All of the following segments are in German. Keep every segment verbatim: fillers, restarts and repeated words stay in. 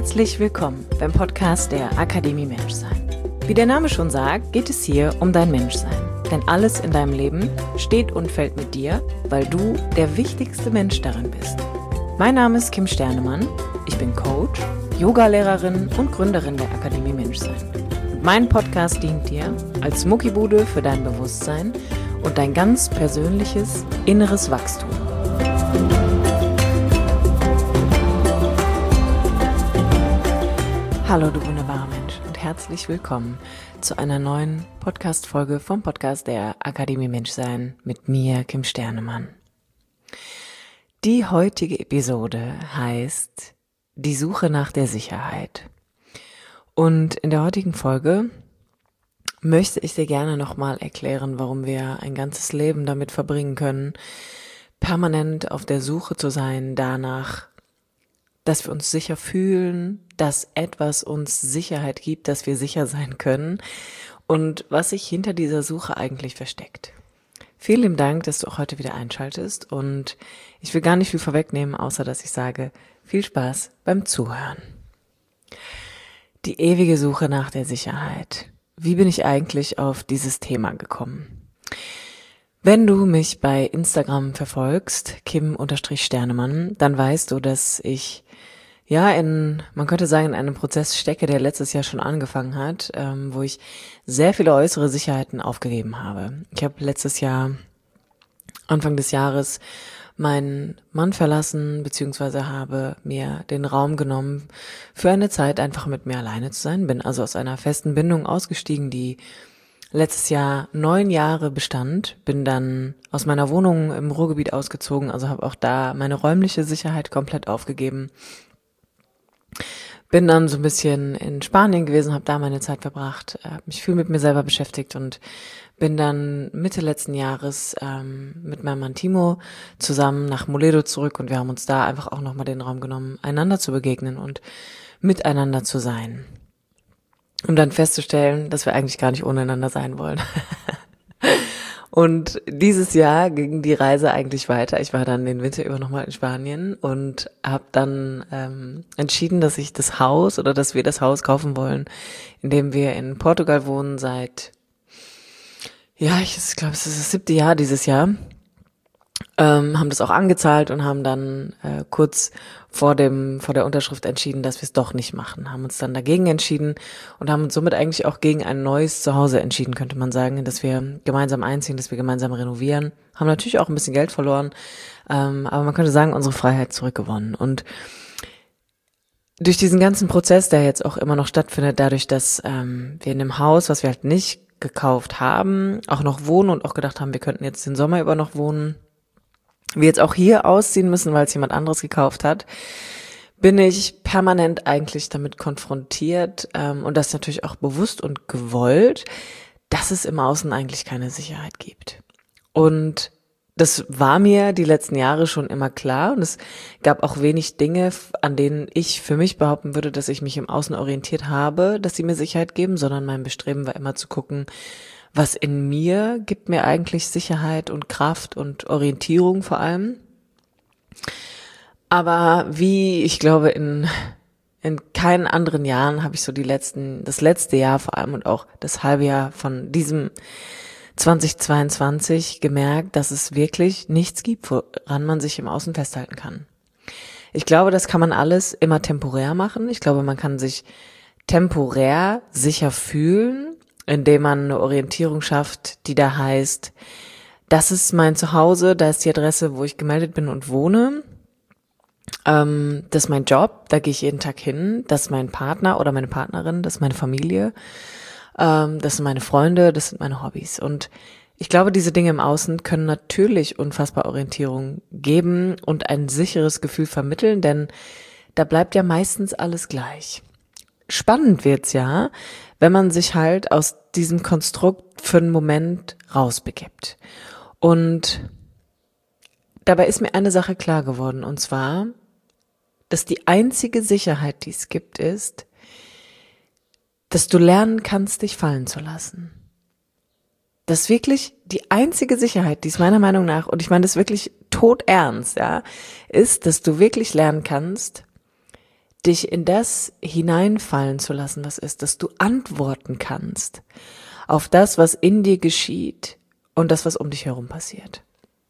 Herzlich willkommen beim Podcast der Akademie Menschsein. Wie der Name schon sagt, geht es hier um dein Menschsein. Denn alles in deinem Leben steht und fällt mit dir, weil du der wichtigste Mensch darin bist. Mein Name ist Kim Sternemann, ich bin Coach, Yogalehrerin und Gründerin der Akademie Menschsein. Und mein Podcast dient dir als Muckibude für dein Bewusstsein und dein ganz persönliches inneres Wachstum. Hallo du wunderbarer Mensch und herzlich willkommen zu einer neuen Podcast-Folge vom Podcast der Akademie Menschsein mit mir, Kim Sternemann. Die heutige Episode heißt Die Suche nach der Sicherheit. Und in der heutigen Folge möchte ich dir gerne nochmal erklären, warum wir ein ganzes Leben damit verbringen können, permanent auf der Suche zu sein danach, dass wir uns sicher fühlen, dass etwas uns Sicherheit gibt, dass wir sicher sein können und was sich hinter dieser Suche eigentlich versteckt. Vielen lieben Dank, dass du auch heute wieder einschaltest und ich will gar nicht viel vorwegnehmen, außer dass ich sage, viel Spaß beim Zuhören. Die ewige Suche nach der Sicherheit. Wie bin ich eigentlich auf dieses Thema gekommen? Wenn du mich bei Instagram verfolgst, Kim-Sternemann, dann weißt du, dass ich ja in, man könnte sagen, in einem Prozess stecke, der letztes Jahr schon angefangen hat, ähm, wo ich sehr viele äußere Sicherheiten aufgegeben habe. Ich habe letztes Jahr, Anfang des Jahres, meinen Mann verlassen, beziehungsweise habe mir den Raum genommen, für eine Zeit einfach mit mir alleine zu sein. Bin also aus einer festen Bindung ausgestiegen, die letztes Jahr neun Jahre bestand, bin dann aus meiner Wohnung im Ruhrgebiet ausgezogen, also habe auch da meine räumliche Sicherheit komplett aufgegeben. Bin dann so ein bisschen in Spanien gewesen, habe da meine Zeit verbracht, habe mich viel mit mir selber beschäftigt und bin dann Mitte letzten Jahres ähm, mit meinem Mann Timo zusammen nach Moledo zurück und wir haben uns da einfach auch nochmal den Raum genommen, einander zu begegnen und miteinander zu sein. Um dann festzustellen, dass wir eigentlich gar nicht ohne einander sein wollen. Und dieses Jahr ging die Reise eigentlich weiter. Ich war dann den Winter über nochmal in Spanien und habe dann ähm, entschieden, dass ich das Haus oder dass wir das Haus kaufen wollen, in dem wir in Portugal wohnen seit, ja, ich glaube, es ist das siebte Jahr dieses Jahr. Ähm, haben das auch angezahlt und haben dann äh, kurz vor dem vor der Unterschrift entschieden, dass wir es doch nicht machen. Haben uns dann dagegen entschieden und haben uns somit eigentlich auch gegen ein neues Zuhause entschieden, könnte man sagen, dass wir gemeinsam einziehen, dass wir gemeinsam renovieren. Haben natürlich auch ein bisschen Geld verloren, ähm, aber man könnte sagen, unsere Freiheit zurückgewonnen. Und durch diesen ganzen Prozess, der jetzt auch immer noch stattfindet, dadurch, dass ähm, wir in einem Haus, was wir halt nicht gekauft haben, auch noch wohnen und auch gedacht haben, wir könnten jetzt den Sommer über noch wohnen, wir jetzt auch hier ausziehen müssen, weil es jemand anderes gekauft hat, bin ich permanent eigentlich damit konfrontiert ähm, und das natürlich auch bewusst und gewollt, dass es im Außen eigentlich keine Sicherheit gibt. Und das war mir die letzten Jahre schon immer klar und es gab auch wenig Dinge, an denen ich für mich behaupten würde, dass ich mich im Außen orientiert habe, dass sie mir Sicherheit geben, sondern mein Bestreben war immer zu gucken, was in mir gibt mir eigentlich Sicherheit und Kraft und Orientierung vor allem. Aber wie, ich glaube, in in keinen anderen Jahren habe ich so die letzten, das letzte Jahr vor allem und auch das halbe Jahr von diesem zweitausendzweiundzwanzig gemerkt, dass es wirklich nichts gibt, woran man sich im Außen festhalten kann. Ich glaube, das kann man alles immer temporär machen. Ich glaube, man kann sich temporär sicher fühlen, indem man eine Orientierung schafft, die da heißt, das ist mein Zuhause, da ist die Adresse, wo ich gemeldet bin und wohne. Ähm, das ist mein Job, da gehe ich jeden Tag hin. Das ist mein Partner oder meine Partnerin, das ist meine Familie. Ähm, das sind meine Freunde, das sind meine Hobbys. Und ich glaube, diese Dinge im Außen können natürlich unfassbar Orientierung geben und ein sicheres Gefühl vermitteln, denn da bleibt ja meistens alles gleich. Spannend wird's ja, wenn man sich halt aus diesem Konstrukt für einen Moment rausbegibt. Und dabei ist mir eine Sache klar geworden, und zwar, dass die einzige Sicherheit, die es gibt, ist, dass du lernen kannst, dich fallen zu lassen. Das ist wirklich die einzige Sicherheit, die es meiner Meinung nach, und ich meine das wirklich todernst, ja, ist, dass du wirklich lernen kannst, dich in das hineinfallen zu lassen, was ist, dass du antworten kannst auf das, was in dir geschieht und das, was um dich herum passiert.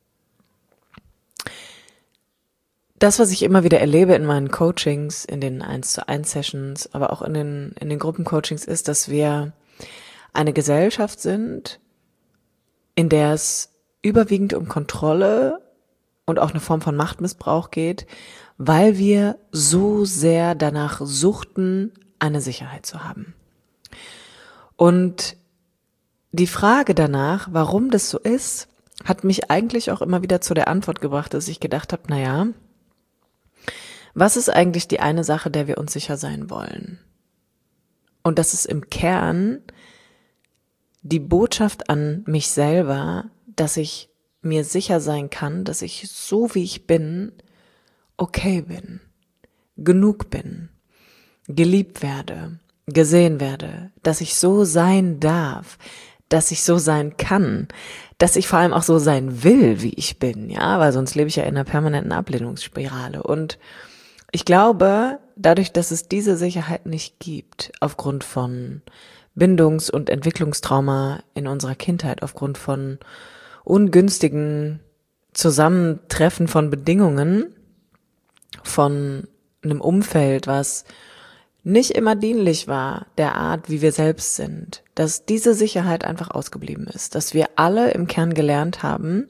Das, was ich immer wieder erlebe in meinen Coachings, in den eins zu eins Sessions, aber auch in den, in den Gruppencoachings, ist, dass wir eine Gesellschaft sind, in der es überwiegend um Kontrolle und auch eine Form von Machtmissbrauch geht, weil wir so sehr danach suchten, eine Sicherheit zu haben. Und die Frage danach, warum das so ist, hat mich eigentlich auch immer wieder zu der Antwort gebracht, dass ich gedacht habe, naja, was ist eigentlich die eine Sache, der wir uns sicher sein wollen? Und das ist im Kern die Botschaft an mich selber, dass ich mir sicher sein kann, dass ich so wie ich bin, okay bin, genug bin, geliebt werde, gesehen werde, dass ich so sein darf, dass ich so sein kann, dass ich vor allem auch so sein will, wie ich bin, ja, weil sonst lebe ich ja in einer permanenten Ablehnungsspirale. Und ich glaube, dadurch, dass es diese Sicherheit nicht gibt, aufgrund von Bindungs- und Entwicklungstrauma in unserer Kindheit, aufgrund von ungünstigen Zusammentreffen von Bedingungen, von einem Umfeld, was nicht immer dienlich war, der Art, wie wir selbst sind, dass diese Sicherheit einfach ausgeblieben ist, dass wir alle im Kern gelernt haben,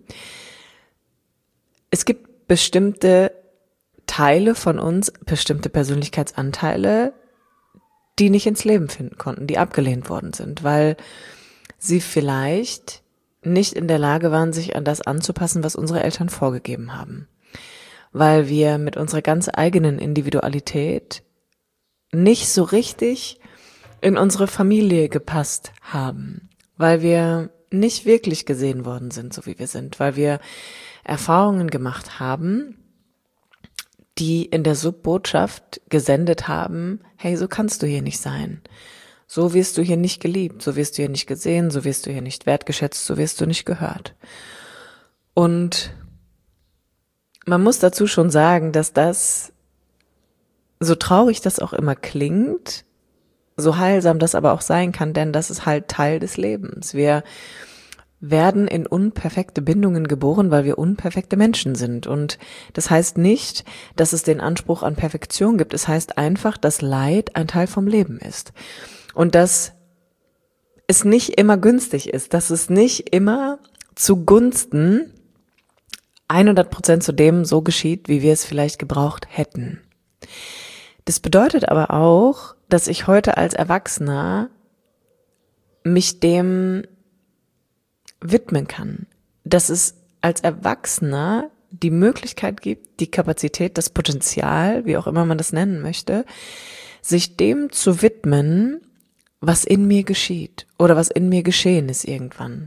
es gibt bestimmte Teile von uns, bestimmte Persönlichkeitsanteile, die nicht ins Leben finden konnten, die abgelehnt worden sind, weil sie vielleicht nicht in der Lage waren, sich an das anzupassen, was unsere Eltern vorgegeben haben. Weil wir mit unserer ganz eigenen Individualität nicht so richtig in unsere Familie gepasst haben, weil wir nicht wirklich gesehen worden sind, so wie wir sind, weil wir Erfahrungen gemacht haben, die in der Subbotschaft gesendet haben, hey, so kannst du hier nicht sein. So wirst du hier nicht geliebt, so wirst du hier nicht gesehen, so wirst du hier nicht wertgeschätzt, so wirst du nicht gehört. Und man muss dazu schon sagen, dass das, so traurig das auch immer klingt, so heilsam das aber auch sein kann, denn das ist halt Teil des Lebens. Wir werden in unperfekte Bindungen geboren, weil wir unperfekte Menschen sind. Und das heißt nicht, dass es den Anspruch an Perfektion gibt. Es heißt einfach, dass Leid ein Teil vom Leben ist. Und dass es nicht immer günstig ist, dass es nicht immer zugunsten hundert Prozent zu dem so geschieht, wie wir es vielleicht gebraucht hätten. Das bedeutet aber auch, dass ich heute als Erwachsener mich dem widmen kann, dass es als Erwachsener die Möglichkeit gibt, die Kapazität, das Potenzial, wie auch immer man das nennen möchte, sich dem zu widmen, was in mir geschieht oder was in mir geschehen ist irgendwann.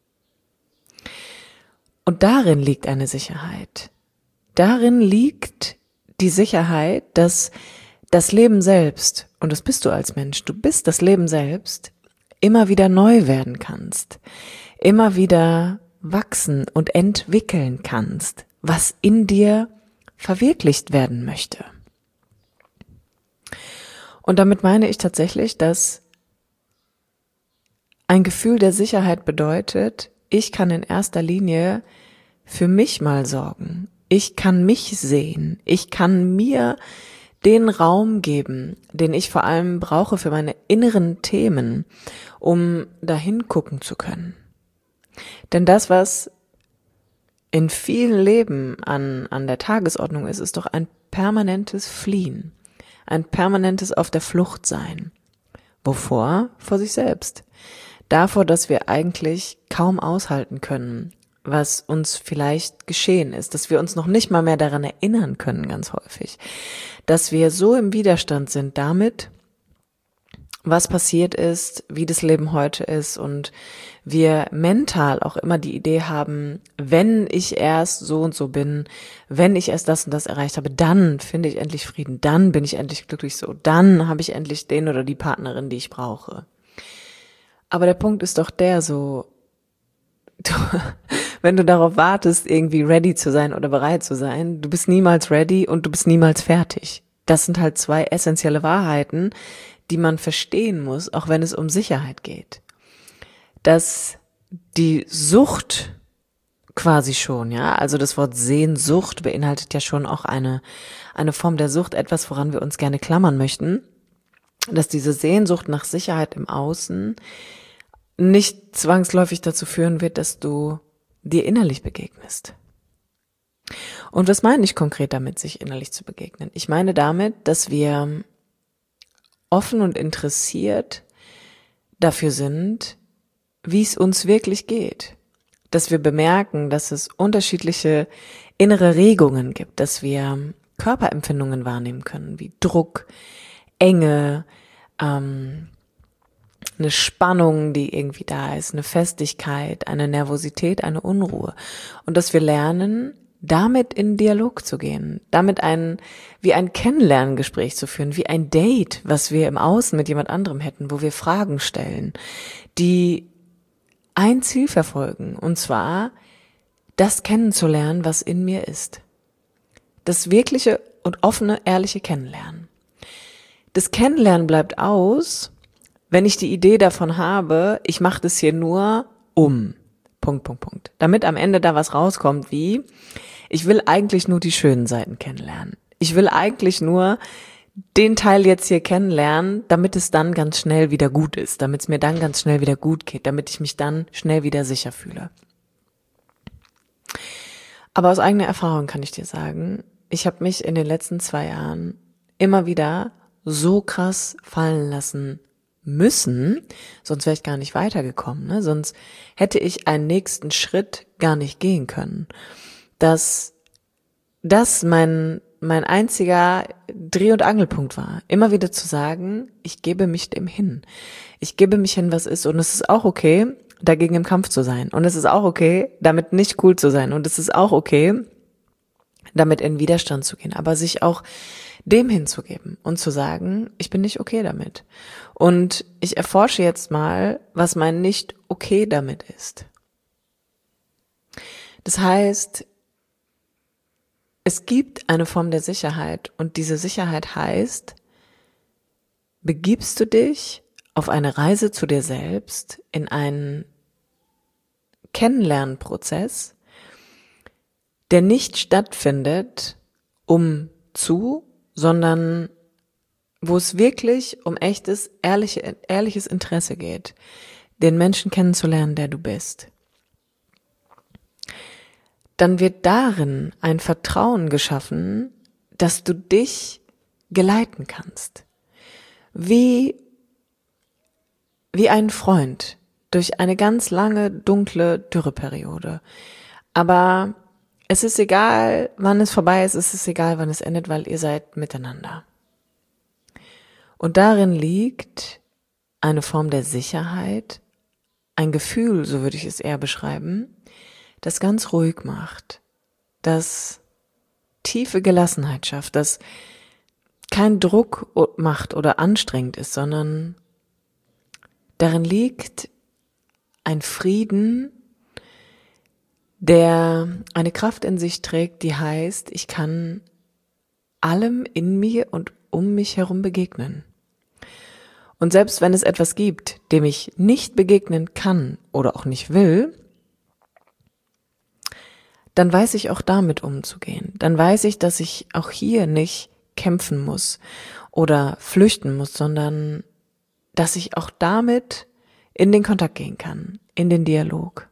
Und darin liegt eine Sicherheit. Darin liegt die Sicherheit, dass das Leben selbst, und das bist du als Mensch, du bist das Leben selbst, immer wieder neu werden kannst, immer wieder wachsen und entwickeln kannst, was in dir verwirklicht werden möchte. Und damit meine ich tatsächlich, dass ein Gefühl der Sicherheit bedeutet, ich kann in erster Linie für mich mal sorgen. Ich kann mich sehen. Ich kann mir den Raum geben, den ich vor allem brauche für meine inneren Themen, um dahin gucken zu können. Denn das, was in vielen Leben an, an der Tagesordnung ist, ist doch ein permanentes Fliehen, ein permanentes auf der Flucht sein. Wovor? Vor sich selbst. Davor, dass wir eigentlich kaum aushalten können, was uns vielleicht geschehen ist, dass wir uns noch nicht mal mehr daran erinnern können, ganz häufig, dass wir so im Widerstand sind damit, was passiert ist, wie das Leben heute ist und wir mental auch immer die Idee haben, wenn ich erst so und so bin, wenn ich erst das und das erreicht habe, dann finde ich endlich Frieden, dann bin ich endlich glücklich so, dann habe ich endlich den oder die Partnerin, die ich brauche. Aber der Punkt ist doch der so, du, wenn du darauf wartest, irgendwie ready zu sein oder bereit zu sein, du bist niemals ready und du bist niemals fertig. Das sind halt zwei essentielle Wahrheiten, die man verstehen muss, auch wenn es um Sicherheit geht. Dass die Sucht quasi schon, ja, also das Wort Sehnsucht beinhaltet ja schon auch eine, eine Form der Sucht, etwas, woran wir uns gerne klammern möchten, dass diese Sehnsucht nach Sicherheit im Außen nicht zwangsläufig dazu führen wird, dass du dir innerlich begegnest. Und was meine ich konkret damit, sich innerlich zu begegnen? Ich meine damit, dass wir offen und interessiert dafür sind, wie es uns wirklich geht. Dass wir bemerken, dass es unterschiedliche innere Regungen gibt, dass wir Körperempfindungen wahrnehmen können, wie Druck, Enge, ähm, eine Spannung, die irgendwie da ist, eine Festigkeit, eine Nervosität, eine Unruhe. Und dass wir lernen, damit in Dialog zu gehen, damit ein, wie ein Kennenlerngespräch zu führen, wie ein Date, was wir im Außen mit jemand anderem hätten, wo wir Fragen stellen, die ein Ziel verfolgen, und zwar das kennenzulernen, was in mir ist. Das wirkliche und offene, ehrliche Kennenlernen. Das Kennenlernen bleibt aus, wenn ich die Idee davon habe, ich mache das hier nur um, Punkt, Punkt, Punkt. Damit am Ende da was rauskommt wie, ich will eigentlich nur die schönen Seiten kennenlernen. Ich will eigentlich nur den Teil jetzt hier kennenlernen, damit es dann ganz schnell wieder gut ist, damit es mir dann ganz schnell wieder gut geht, damit ich mich dann schnell wieder sicher fühle. Aber aus eigener Erfahrung kann ich dir sagen, ich habe mich in den letzten zwei Jahren immer wieder so krass fallen lassen müssen, sonst wäre ich gar nicht weitergekommen, ne? Sonst hätte ich einen nächsten Schritt gar nicht gehen können. Dass das mein mein einziger Dreh- und Angelpunkt war, immer wieder zu sagen, ich gebe mich dem hin. Ich gebe mich hin, was ist. Und es ist auch okay, dagegen im Kampf zu sein. Und es ist auch okay, damit nicht cool zu sein. Und es ist auch okay, damit in Widerstand zu gehen. Aber sich auch dem hinzugeben und zu sagen, ich bin nicht okay damit. Und ich erforsche jetzt mal, was mein nicht okay damit ist. Das heißt, es gibt eine Form der Sicherheit und diese Sicherheit heißt, begibst du dich auf eine Reise zu dir selbst, in einen Kennenlernprozess, der nicht stattfindet um zu, sondern wo es wirklich um echtes, ehrliche, ehrliches Interesse geht, den Menschen kennenzulernen, der du bist. Dann wird darin ein Vertrauen geschaffen, dass du dich geleiten kannst. Wie, wie ein Freund durch eine ganz lange, dunkle Dürreperiode. Aber es ist egal, wann es vorbei ist, es ist egal, wann es endet, weil ihr seid miteinander. Und darin liegt eine Form der Sicherheit, ein Gefühl, so würde ich es eher beschreiben, das ganz ruhig macht, das tiefe Gelassenheit schafft, das kein Druck macht oder anstrengend ist, sondern darin liegt ein Frieden, der eine Kraft in sich trägt, die heißt, ich kann allem in mir und um mich herum begegnen. Und selbst wenn es etwas gibt, dem ich nicht begegnen kann oder auch nicht will, dann weiß ich auch damit umzugehen. Dann weiß ich, dass ich auch hier nicht kämpfen muss oder flüchten muss, sondern dass ich auch damit in den Kontakt gehen kann, in den Dialog.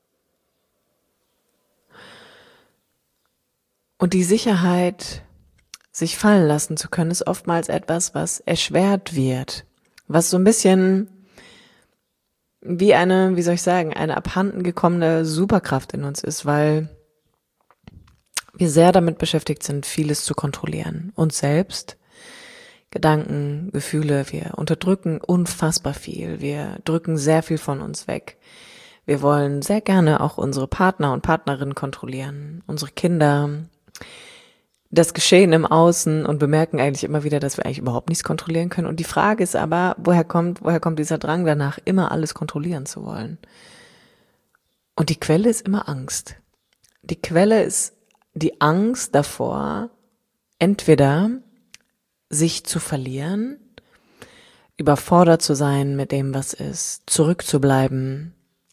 Und die Sicherheit, sich fallen lassen zu können, ist oftmals etwas, was erschwert wird, was so ein bisschen wie eine, wie soll ich sagen, eine abhanden gekommene Superkraft in uns ist, weil wir sehr damit beschäftigt sind, vieles zu kontrollieren. Uns selbst, Gedanken, Gefühle, wir unterdrücken unfassbar viel. Wir drücken sehr viel von uns weg. Wir wollen sehr gerne auch unsere Partner und Partnerinnen kontrollieren, unsere Kinder, das Geschehen im Außen und bemerken eigentlich immer wieder, dass wir eigentlich überhaupt nichts kontrollieren können. Und die Frage ist aber, woher kommt, woher kommt dieser Drang danach, immer alles kontrollieren zu wollen? Und die Quelle ist immer Angst. Die Quelle ist die Angst davor, entweder sich zu verlieren, überfordert zu sein mit dem, was ist, zurückzubleiben,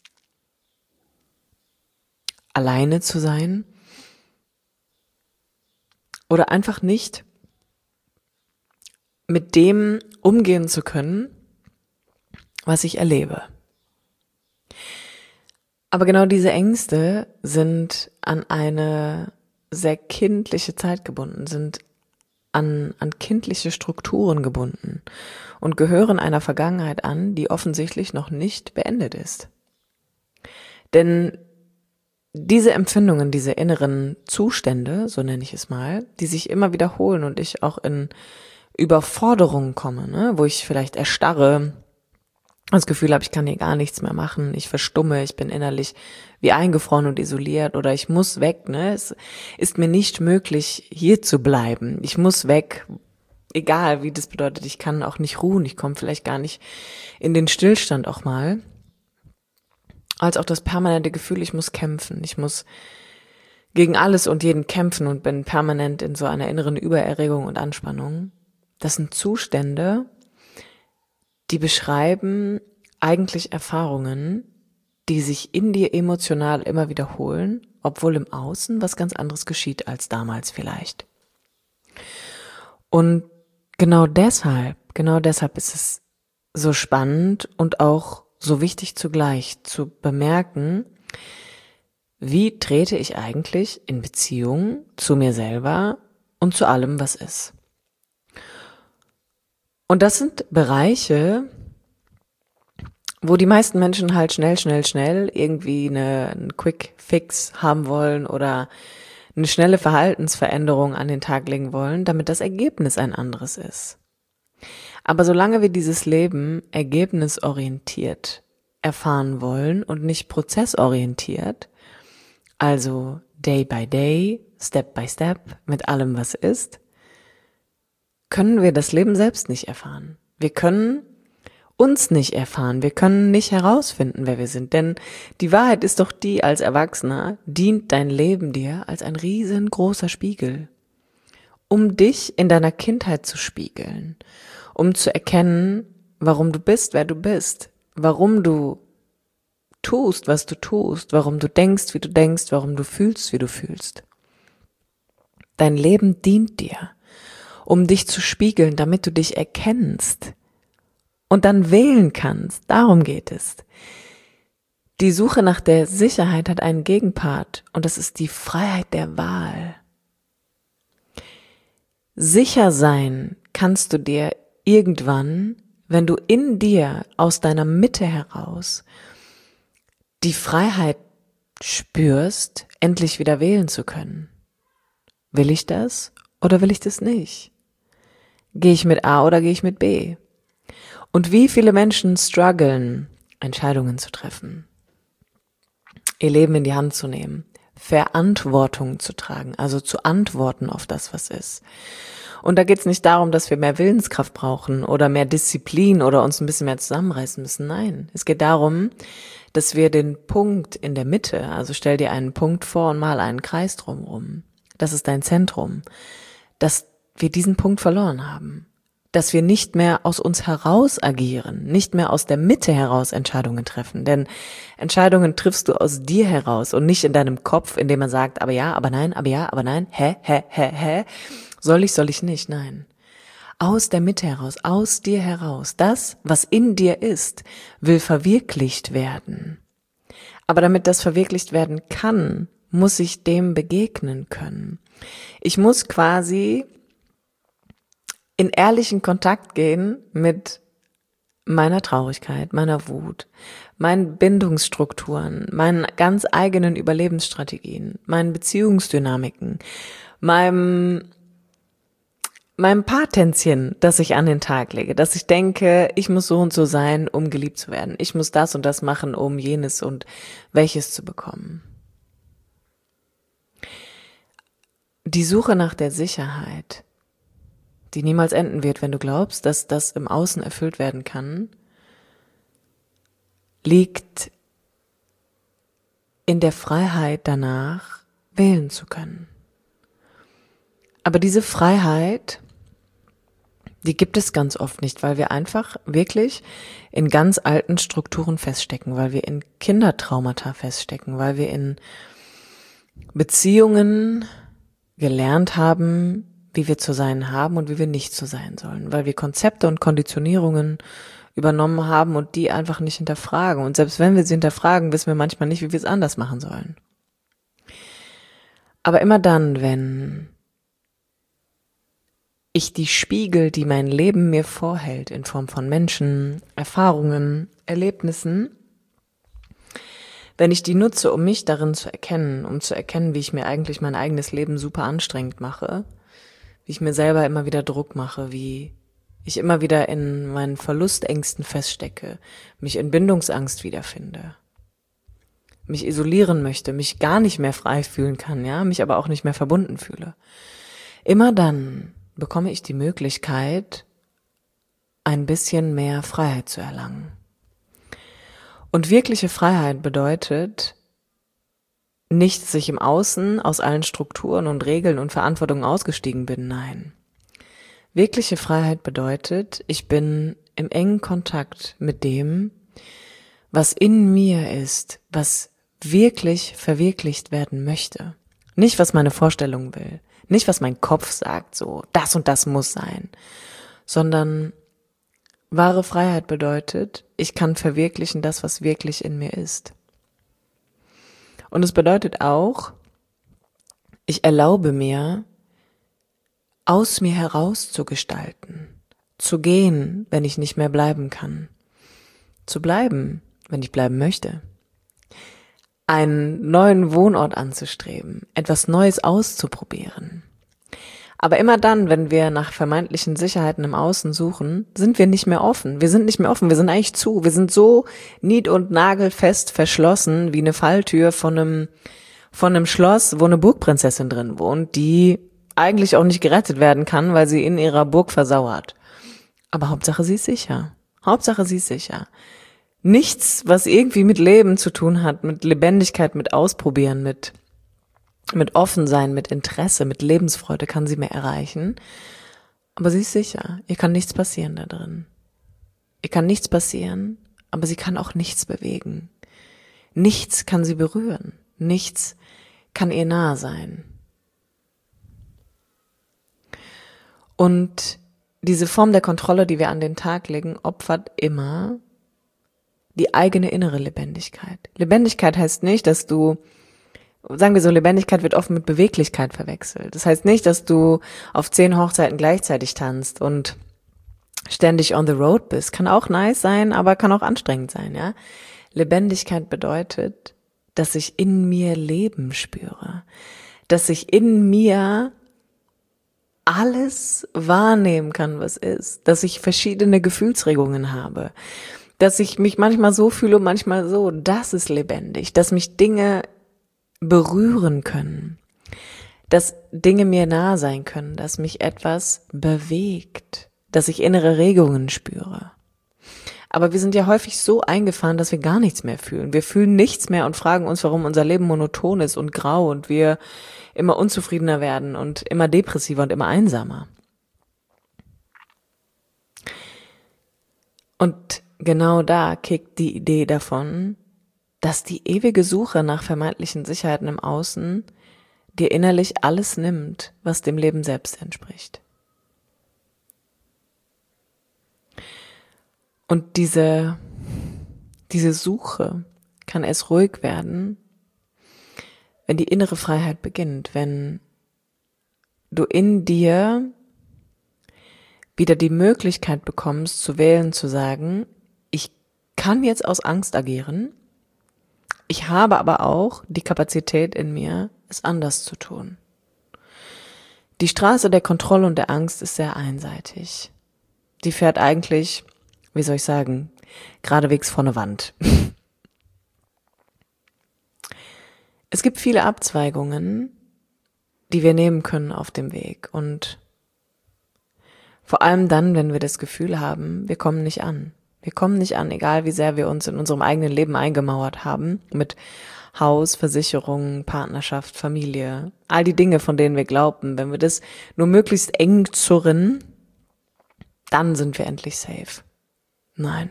alleine zu sein oder einfach nicht mit dem umgehen zu können, was ich erlebe. Aber genau diese Ängste sind an eine sehr kindliche Zeit gebunden, sind an, an kindliche Strukturen gebunden und gehören einer Vergangenheit an, die offensichtlich noch nicht beendet ist. Denn diese Empfindungen, diese inneren Zustände, so nenne ich es mal, die sich immer wiederholen und ich auch in Überforderungen komme, ne, wo ich vielleicht erstarre, das Gefühl habe, ich kann hier gar nichts mehr machen, ich verstumme, ich bin innerlich wie eingefroren und isoliert oder ich muss weg, ne? Es ist mir nicht möglich, hier zu bleiben. Ich muss weg, egal wie das bedeutet, ich kann auch nicht ruhen, ich komme vielleicht gar nicht in den Stillstand auch mal. Als auch das permanente Gefühl, ich muss kämpfen, ich muss gegen alles und jeden kämpfen und bin permanent in so einer inneren Übererregung und Anspannung. Das sind Zustände, die beschreiben eigentlich Erfahrungen, die sich in dir emotional immer wiederholen, obwohl im Außen was ganz anderes geschieht als damals vielleicht. Und genau deshalb, genau deshalb ist es so spannend und auch so wichtig zugleich zu bemerken, wie trete ich eigentlich in Beziehung zu mir selber und zu allem, was ist. Und das sind Bereiche, wo die meisten Menschen halt schnell, schnell, schnell irgendwie eine, einen Quick Fix haben wollen oder eine schnelle Verhaltensveränderung an den Tag legen wollen, damit das Ergebnis ein anderes ist. Aber solange wir dieses Leben ergebnisorientiert erfahren wollen und nicht prozessorientiert, also day by day, step by step, mit allem, was ist, können wir das Leben selbst nicht erfahren. Wir können uns nicht erfahren. Wir können nicht herausfinden, wer wir sind. Denn die Wahrheit ist doch die, als Erwachsener dient dein Leben dir als ein riesengroßer Spiegel, um dich in deiner Kindheit zu spiegeln, um zu erkennen, warum du bist, wer du bist, warum du tust, was du tust, warum du denkst, wie du denkst, warum du fühlst, wie du fühlst. Dein Leben dient dir, um dich zu spiegeln, damit du dich erkennst und dann wählen kannst. Darum geht es. Die Suche nach der Sicherheit hat einen Gegenpart und das ist die Freiheit der Wahl. Sicher sein kannst du dir irgendwann, wenn du in dir aus deiner Mitte heraus die Freiheit spürst, endlich wieder wählen zu können. Will ich das oder will ich das nicht? Gehe ich mit A oder gehe ich mit B? Und wie viele Menschen strugglen, Entscheidungen zu treffen, ihr Leben in die Hand zu nehmen, Verantwortung zu tragen, also zu antworten auf das, was ist. Und da geht es nicht darum, dass wir mehr Willenskraft brauchen oder mehr Disziplin oder uns ein bisschen mehr zusammenreißen müssen. Nein, es geht darum, dass wir den Punkt in der Mitte, also stell dir einen Punkt vor und mal einen Kreis drumherum. Das ist dein Zentrum, dass wir diesen Punkt verloren haben, dass wir nicht mehr aus uns heraus agieren, nicht mehr aus der Mitte heraus Entscheidungen treffen, denn Entscheidungen triffst du aus dir heraus und nicht in deinem Kopf, indem man sagt, aber ja, aber nein, aber ja, aber nein, hä, hä, hä, hä, soll ich, soll ich nicht, nein. Aus der Mitte heraus, aus dir heraus, das, was in dir ist, will verwirklicht werden. Aber damit das verwirklicht werden kann, muss ich dem begegnen können. Ich muss quasi in ehrlichen Kontakt gehen mit meiner Traurigkeit, meiner Wut, meinen Bindungsstrukturen, meinen ganz eigenen Überlebensstrategien, meinen Beziehungsdynamiken, meinem meinem Patentchen, das ich an den Tag lege, dass ich denke, ich muss so und so sein, um geliebt zu werden. Ich muss das und das machen, um jenes und welches zu bekommen. Die Suche nach der Sicherheit, die niemals enden wird, wenn du glaubst, dass das im Außen erfüllt werden kann, liegt in der Freiheit danach, wählen zu können. Aber diese Freiheit Die gibt es ganz oft nicht, weil wir einfach wirklich in ganz alten Strukturen feststecken, weil wir in Kindertraumata feststecken, weil wir in Beziehungen gelernt haben, wie wir zu sein haben und wie wir nicht zu sein sollen, weil wir Konzepte und Konditionierungen übernommen haben und die einfach nicht hinterfragen. Und selbst wenn wir sie hinterfragen, wissen wir manchmal nicht, wie wir es anders machen sollen. Aber immer dann, wenn ich die Spiegel, die mein Leben mir vorhält, in Form von Menschen, Erfahrungen, Erlebnissen, wenn ich die nutze, um mich darin zu erkennen, um zu erkennen, wie ich mir eigentlich mein eigenes Leben super anstrengend mache, wie ich mir selber immer wieder Druck mache, wie ich immer wieder in meinen Verlustängsten feststecke, mich in Bindungsangst wiederfinde, mich isolieren möchte, mich gar nicht mehr frei fühlen kann, ja, mich aber auch nicht mehr verbunden fühle. Immer dann bekomme ich die Möglichkeit, ein bisschen mehr Freiheit zu erlangen. Und wirkliche Freiheit bedeutet nicht, dass ich im Außen aus allen Strukturen und Regeln und Verantwortungen ausgestiegen bin, nein. Wirkliche Freiheit bedeutet, ich bin im engen Kontakt mit dem, was in mir ist, was wirklich verwirklicht werden möchte. Nicht, was meine Vorstellung will, nicht, was mein Kopf sagt, so, das und das muss sein, sondern wahre Freiheit bedeutet, ich kann verwirklichen das, was wirklich in mir ist. Und es bedeutet auch, ich erlaube mir, aus mir heraus zu gestalten, zu gehen, wenn ich nicht mehr bleiben kann, zu bleiben, wenn ich bleiben möchte, einen neuen Wohnort anzustreben, etwas Neues auszuprobieren. Aber immer dann, wenn wir nach vermeintlichen Sicherheiten im Außen suchen, sind wir nicht mehr offen. Wir sind nicht mehr offen, wir sind eigentlich zu. Wir sind so nied- und nagelfest verschlossen wie eine Falltür von einem, von einem Schloss, wo eine Burgprinzessin drin wohnt, die eigentlich auch nicht gerettet werden kann, weil sie in ihrer Burg versauert. Aber Hauptsache sie ist sicher. Hauptsache sie ist sicher. Nichts, was irgendwie mit Leben zu tun hat, mit Lebendigkeit, mit Ausprobieren, mit mit Offensein, mit Interesse, mit Lebensfreude kann sie mehr erreichen. Aber sie ist sicher. Ihr kann nichts passieren da drin. Ihr kann nichts passieren, aber sie kann auch nichts bewegen. Nichts kann sie berühren. Nichts kann ihr nahe sein. Und diese Form der Kontrolle, die wir an den Tag legen, opfert immer die eigene innere Lebendigkeit. Lebendigkeit heißt nicht, dass du, sagen wir so, Lebendigkeit wird oft mit Beweglichkeit verwechselt. Das heißt nicht, dass du auf zehn Hochzeiten gleichzeitig tanzt und ständig on the road bist. Kann auch nice sein, aber kann auch anstrengend sein, ja. Lebendigkeit bedeutet, dass ich in mir Leben spüre. Dass ich in mir alles wahrnehmen kann, was ist. Dass ich verschiedene Gefühlsregungen habe. Dass ich mich manchmal so fühle und manchmal so. Das ist lebendig. Dass mich Dinge berühren können, dass Dinge mir nahe sein können, dass mich etwas bewegt, dass ich innere Regungen spüre. Aber wir sind ja häufig so eingefahren, dass wir gar nichts mehr fühlen. Wir fühlen nichts mehr und fragen uns, warum unser Leben monoton ist und grau und wir immer unzufriedener werden und immer depressiver und immer einsamer. Und genau da kickt die Idee davon, dass die ewige Suche nach vermeintlichen Sicherheiten im Außen dir innerlich alles nimmt, was dem Leben selbst entspricht. Und diese, diese Suche kann erst ruhig werden, wenn die innere Freiheit beginnt, wenn du in dir wieder die Möglichkeit bekommst, zu wählen, zu sagen, ich kann jetzt aus Angst agieren, ich habe aber auch die Kapazität in mir, es anders zu tun. Die Straße der Kontrolle und der Angst ist sehr einseitig. Die fährt eigentlich, wie soll ich sagen, geradewegs vor eine Wand. Es gibt viele Abzweigungen, die wir nehmen können auf dem Weg. Und vor allem dann, wenn wir das Gefühl haben, wir kommen nicht an. Wir kommen nicht an, egal wie sehr wir uns in unserem eigenen Leben eingemauert haben, mit Haus, Versicherung, Partnerschaft, Familie, all die Dinge, von denen wir glauben, wenn wir das nur möglichst eng zurren, Dann sind wir endlich safe. Nein.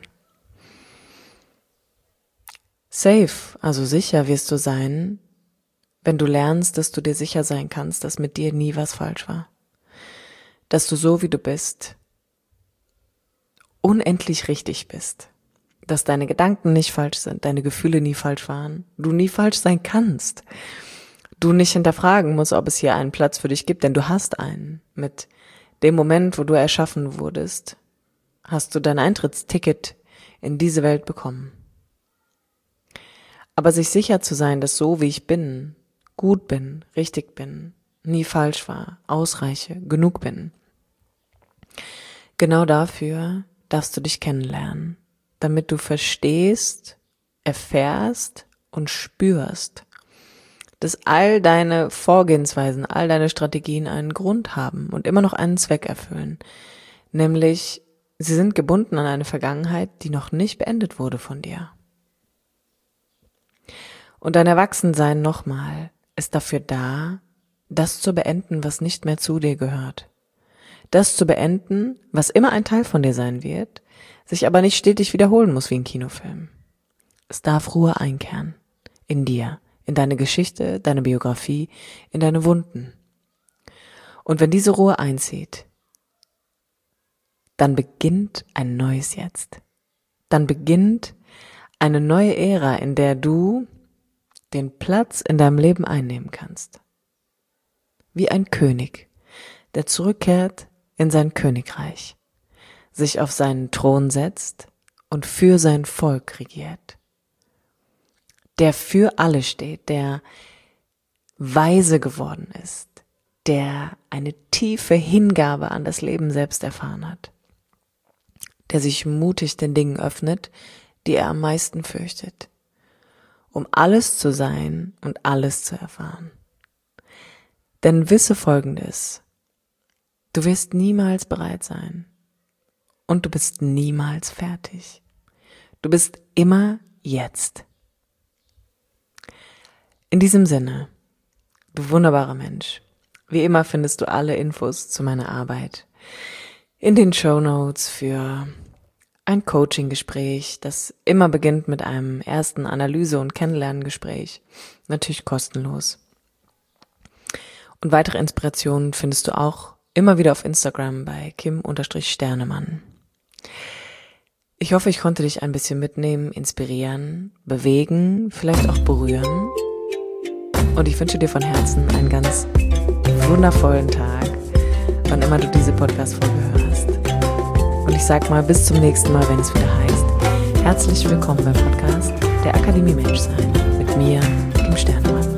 Safe, also sicher wirst du sein, wenn du lernst, dass du dir sicher sein kannst, dass mit dir nie was falsch war. Dass du so, wie du bist, unendlich richtig bist. Dass deine Gedanken nicht falsch sind, deine Gefühle nie falsch waren, du nie falsch sein kannst. Du nicht hinterfragen musst, ob es hier einen Platz für dich gibt, denn du hast einen. Mit dem Moment, wo du erschaffen wurdest, hast du dein Eintrittsticket in diese Welt bekommen. Aber sich sicher zu sein, dass so, wie ich bin, gut bin, richtig bin, nie falsch war, ausreiche, genug bin. Genau dafür darfst du dich kennenlernen, damit du verstehst, erfährst und spürst, dass all deine Vorgehensweisen, all deine Strategien einen Grund haben und immer noch einen Zweck erfüllen. Nämlich, sie sind gebunden an eine Vergangenheit, die noch nicht beendet wurde von dir. Und dein Erwachsensein nochmal ist dafür da, das zu beenden, was nicht mehr zu dir gehört. Das zu beenden, was immer ein Teil von dir sein wird, sich aber nicht stetig wiederholen muss wie ein Kinofilm. Es darf Ruhe einkehren. In dir, in deine Geschichte, deine Biografie, in deine Wunden. Und wenn diese Ruhe einzieht, dann beginnt ein neues Jetzt. Dann beginnt eine neue Ära, in der du den Platz in deinem Leben einnehmen kannst. Wie ein König, der zurückkehrt in sein Königreich, sich auf seinen Thron setzt und für sein Volk regiert. Der für alle steht, der weise geworden ist, der eine tiefe Hingabe an das Leben selbst erfahren hat, der sich mutig den Dingen öffnet, die er am meisten fürchtet, um alles zu sein und alles zu erfahren. Denn wisse Folgendes: Du wirst niemals bereit sein und du bist niemals fertig. Du bist immer jetzt. In diesem Sinne, du wunderbarer Mensch, wie immer findest du alle Infos zu meiner Arbeit in den Shownotes für ein Coaching-Gespräch, das immer beginnt mit einem ersten Analyse- und Kennenlerngespräch, natürlich kostenlos. Und weitere Inspirationen findest du auch immer wieder auf Instagram bei Kim-Sternemann. Ich hoffe, ich konnte dich ein bisschen mitnehmen, inspirieren, bewegen, vielleicht auch berühren. Und ich wünsche dir von Herzen einen ganz wundervollen Tag, wann immer du diese Podcast-Folge hörst. Und ich sag mal, bis zum nächsten Mal, wenn es wieder heißt, herzlich willkommen beim Podcast der Akademie Menschsein mit mir, Kim Sternemann.